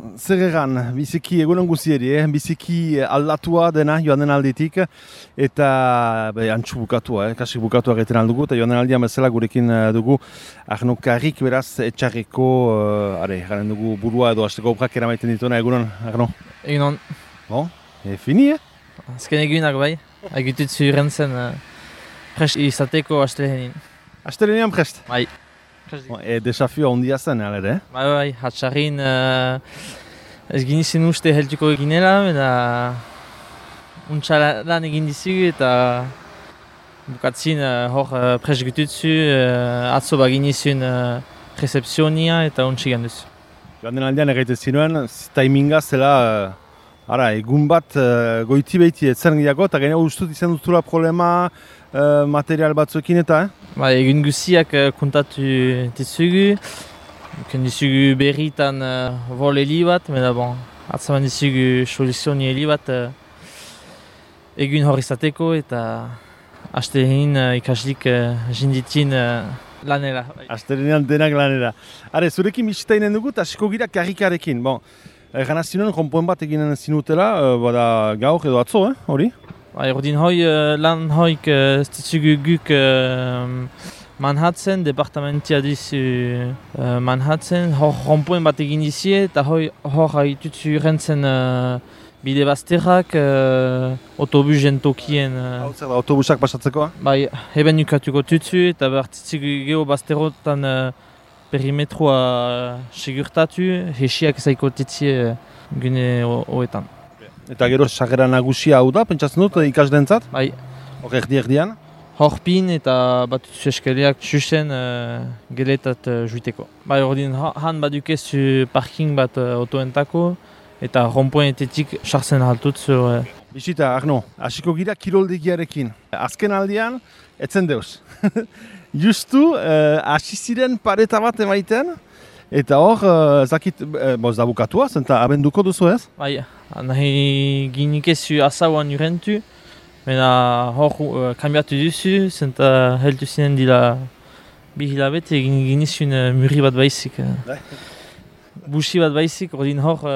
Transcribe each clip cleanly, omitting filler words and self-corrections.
zer egan, biziki egunon guzieri, biziki aldatua dena joan den aldetik, eta antxu bukatua, kasik bukatua egiten aldugu, eta joan den aldean bezala gurekin dugu Arno Karrik beraz etxarreko, garen dugu burua edo hasteko obrak eramaiten dituena, egunon, Arno? Egunon. Bon, fini, Azken egunak bai, agitutzu irrentzen prest izateko astelehenin. Astelehenean prest? Bai. Desafioa ondia zen, alere? Bai, hatxarrin ez ginizien uste heltuko eginela, eta untsa lan egin dizugu eta bukatzin hor prest gututzu, atzo baginizun recepzionia eta untsi ganduzu. Joan den aldean egiten zinuen, taiminga zela egun bat goiti behiti etzen gehiago, eta gainera ustut izan duzula problema material batzuekin eta, Egun guziak kontatu dizugu, dizugu berritan vol heli bat, mena atzaman dizugu soluzioni heli bat egun hor izateko eta astelehenin ikaslik jinditin lanera. Astelehenean denak lanera. Zurekin bisitainen dugu eta hasiko gira karrikarekin. Gana zinuen, konpoen bat eginen zinutela, bada gaur edo atzo, hori? Ordin hoi lan hoik zitzugu guk Manhattan, departamentia dizu Manhattan, hor konpoen bat egin dizie eta hor haitutzu rentzen bide bazterrak, autobus jentokien. Zer da, autobusak pasatzeko? Bai, heben ukatuko tutzu eta bertitzugu geho bazterotan perimetroa segurtatu, hesiak zaiko titzie gune hoetan. Eta gero sarrera nagusia hau da, pentsatzen dut, ikaslentzat? Bai. Hor erdi-erdian? Horpin eta batutzu eskeleak txusen geletat juiteko. Bai, ordin han badukezu parking bat otoentako eta rompoenetetik sartzen haltutzu. Bisita, Arno, hasiko gira kiroldegiarekin. Azken aldian, etzen deus. Justu, hasi ziren pareta bat emaiten, eta hor, zakit, da bukatua, zenta abenduko duzu ez? Bai, nahi ginikezu azauan urentu, mena hor kambiatu duzu, zenta heltu zinen dila bi hilabete ginizun murri bat baizik. Busi bat baizik, ordin hor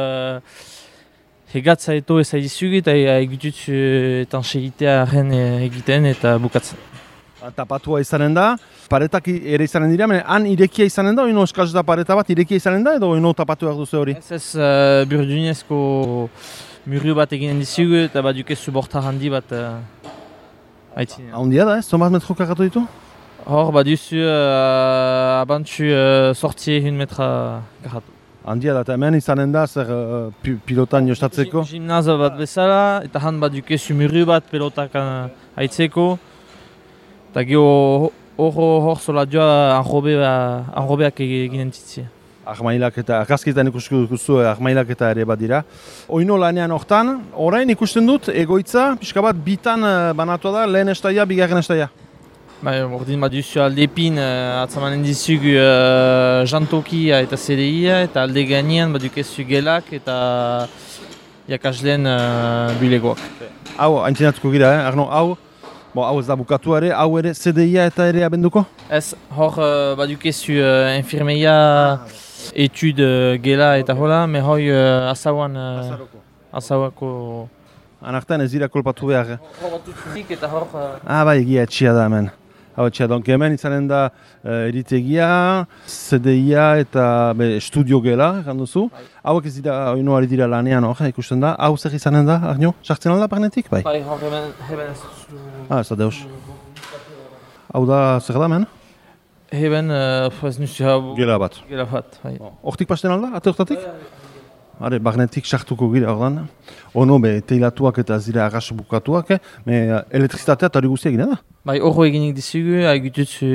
hegatza eto ez dizugu eta egitutzu etanxeitearen egiten eta bukatzen. Tapatua izanen da, paretak ere izanen dira, han irekia izanen da, oino eskaz da pareta bat irekia izanen da, edo oino tapatu behar duzu hori? Ez burdunezko murru bat eginen dizugu eta badukezu borta handi bat haitzinen. Handia da, zonbat metro karratu ditu? Hor baduzu abantzu sortzie 1 metra karratu. Handia da, eta hemen izanen da, zer pilotan jostatzeko? Gimnaza bat bezala, eta han badukezu murru bat pilotak haitzeko. Eta geho hor zola joa anrobeak eginen titzie. Ahmailak eta, argazkietan ikusten duzu ahmailak eta ere bat dira. Oino lanean hortan, orain ikusten dut egoitza, pixka bat bitan banatua da, lehen estaia, bigarren estaia. Ordin bat duzu aldepin atzamanen dizugu jantokia eta CDI-a eta alde gainean bat dukezu gelak eta jakasleen bilegoak. Hau, haintzinatuko gira, Arno, hau ez da bukatu ere, hau ere CDI-a eta ere abenduko? Ez, hor badukezu infirmeia etude gela eta hola, me hoi azauako. Anartan ez dira kolpatu behar. Hor batutzutik eta hor... Bai, egia etxia da hemen. Hau etxia, donk hemen izanen da eritegia, CDI-a eta estudio gela, egan duzu. Hauek ez dira, oino ari dira lanean hor, ikusten da. Hau zer izanen da, Arno? Sartzen alda parnetik? Bai, hor heben ez duzu... Ez da deus. Hau da, zer da hemen? Heben, ez nuzu hau... Gela bat. Gela bat, bai. Hortik pasten alda, ate hortatik? Barnetik sartuko gira ordan. Ono, teilatuak eta zira arras bukatuak, elektrizitatea eta hori guztia egine da? Bai, horro eginik dizugu, egitutzu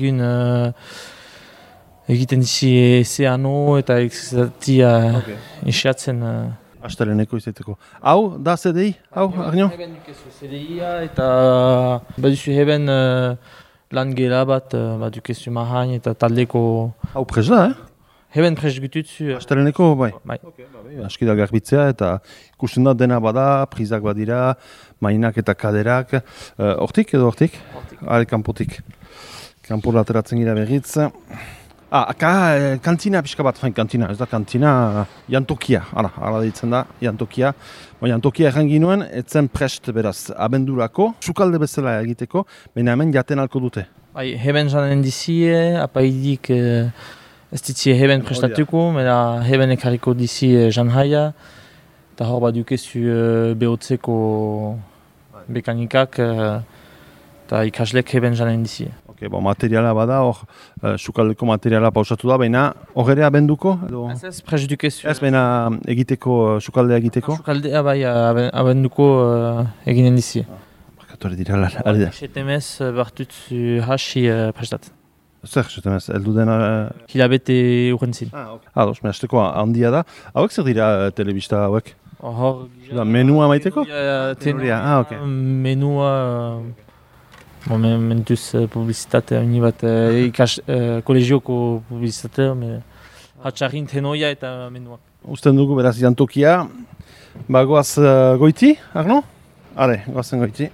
egiten dizi zeano eta elektrizitatea insiatzen. Astaleneko izaiteko. Hau, da CDI? Hau, Arno? Heben dukezu CDI-a eta baduzu heben lan gela bat, badukezu mahain eta taldeko... Hau prez da, Heben prez gututzu. Astaleneko, bai. Aski da garbitzea eta ikusten da dena bada, prizak badira, mainak eta kaderak. Hortik edo hortik? Hortik. Kanpotik. Kanpora ateratzen gira berriz. Kantina pixka bat, kantina, ez da kantina, jantokia, ara deitzen da, jantokia. Jantokia erran ginuen, etzen prest beraz, abendurako, sukalde bezala egiteko, baina hemen jaten alko dute. Bai, heben janen dizie, apaidik ez ditzie heben prestatuko, mera heben ekarriko dizie janhaia, eta hor bat dukezu behotzeko mekanikak, eta ikaslek heben janen dizie. Materiala bada, hor, sukaldeko materiala pausatu da, baina hor ere abenduko? Ez prest dukezu. Ez, baina egiteko, sukaldea egiteko? Sukaldea bai, abenduko eginen dizie. Barkatu dira, ari da. Setemez bartutzu hasi prestatzen. Zer, setemez, eldu dena... Hilabete urrentzin. Ados, hasteko handia da. Hauek zer dira telebista hauek? Hor... Menua maiteko? Tenoria, menua... Momentuz publizitate, bat kolegioko publizitate, hatxarrin tenoia eta menua. Usten dugu beraz jantokia, goaz goiti, Arno? Hale, goazen goiti.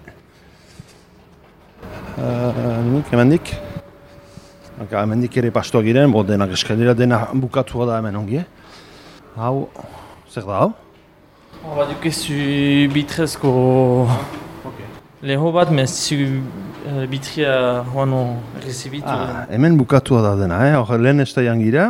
Hemendik. Hemendik ere pastoak giren, denak eskaldira, dena bukatua da hemen ongi. Hau, zer da hau? Hor dukezu bitrezko leho bat, mezu bitria hoano rezibitu. Hemen bukatua da dena, hor lehen estaian gira.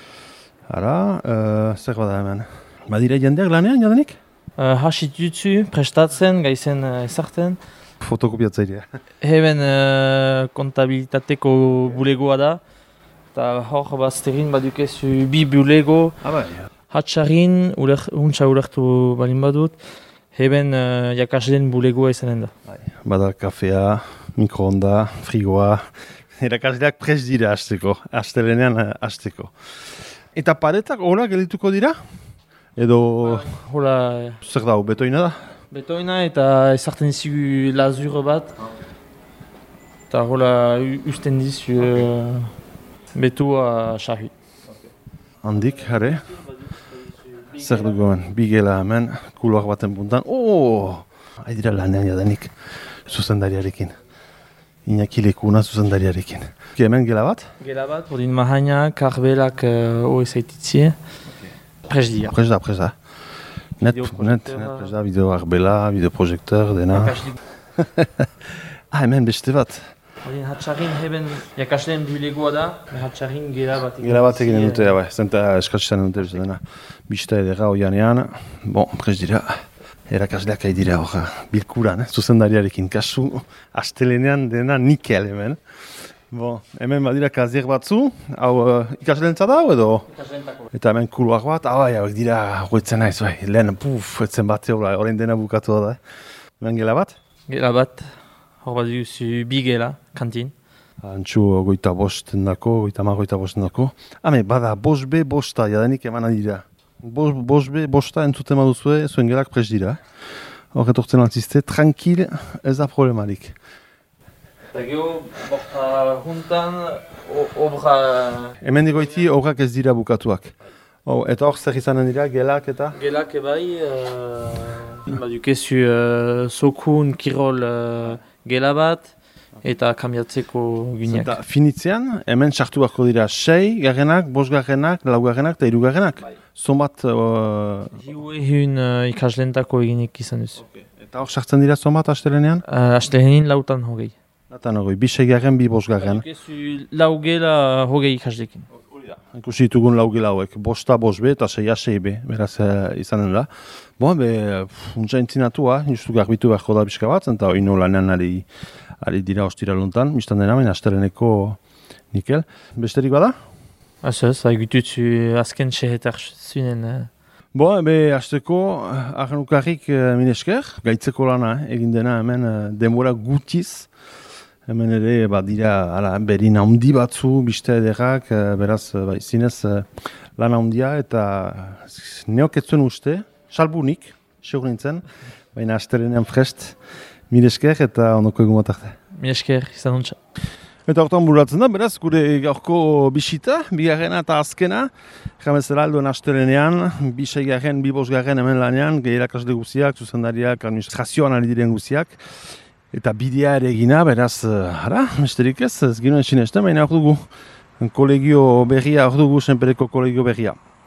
Zer bada hemen? Badira jendeak lanean, jadenik? Hasit dutzu, prestatzen, gaizen ezartzen. Fotokopiatzailea. Heben kontabilitateko bulegoa da. Eta hor bazterin badukezu bi bulego. Hatxarrin, untsa urartu balin badut. Heben jakasleen bulegoa izanen da. Bada kafea, mikroonda, frigoa. Erakasleak prest dira hasteko, astelenean hasteko. Eta paretak hola geldituko dira? Edo... Hola... Zer da, betoina da? Betoina eta ezartzen dizu lazur bat. Eta hola usten dizu betua xahi. Handik, jare? Zer dugu hemen, bigela hemen, kuloak baten puntan. Haidira lanean jadenik, zuzendariarekin. Iñaki Lekuna zuzendariarekin. Hemen gela bat? Gela bat, bordin mahaina, karbelak oez aititzie. Prez dira. Prez da. Net prez da, bideo arbela, bideoprojektor, dena. Hemen beste bat. Bordin hatxarrin heben jakasleen bulegoa da, hatxarrin gela bat egin. Gela bat egin dute, zenta eskatzen dute dena. Bista edera oianean, prez dira. Erakasleak dira hor, bilkuran, zuzendariarekin, kasu, astelenean dena nikel hemen. Hemen badira kazier batzu, hau ikasleentza da edo? Ikasleentzako. Eta hemen kuloak bat, hauek dira, hoitzen naiz, lehen, etzen bate horrein dena bukatu da. Hemen gela bat? Gela bat, hor bat duzu bi gela, kantin. Antxu goita bostendako, goita bostendako. Bada, bost-be, bosta, jadanik emana dira. Bosta entzuten baduzue, zuen gelak prest dira. Hor etortzen altzizte, tranquil, ez da problemarik. Eta geho, borta juntan, obra... Hemen digoiti, obrak ez dira bukatuak. Eta hor zer izanen dira, gelak eta? Gelak ebai, badukezu sokun, kirol gela bat, eta kambiatzeko gineak. Finitzean, hemen sartu beharko dira 6 garrenak, 5 garrenak, 4 garrenak eta 3 garrenak. Zonbat... Hiu ehun ikasleentako eginek izan duzu. Eta hor sartzen dira zonbat astelenean? Astelenean lautan hogei. Lautan hogei, 2 garren, 2 5 garren. Badukezu lau gela hogei ikaslekin. Ikusi ditugun 4 gela hauek, 5B eta 6B, beraz izanen da. Untsa entzinatua, justu garbitu beharko da pixka bat, eta ino lanean ari dira ostiraluntan, biztan dena, baina asteleneko nikel. Besterik bada? Ez, haigututzu azken txehetar zunen. Azteko, arnukarrik minesker, gaitzeko lana egin dena hemen denbora gutiz. Hemen ere dira berin handi batzu, biste ederrak, beraz zinez lan handia eta neok etzuen uste, salbunik, segur nintzen, baina astelenean prest, minesker eta ondoko egun bat arte. Minesker, izan ontsa. Eta hortan burratzen da, beraz, gure gaurko bisita, bigarrena eta azkena. Jamezela alduen astelenean, 2 garren, 2 bosgarren hemen lanean, gehirakasle guziak, zuzendariak, administrazioan ari diren guziak. Eta bidea ere egina, beraz, besterik ez ginoen sinesten, baina hor dugu kolegio berria, hor dugu senpereko kolegio berria.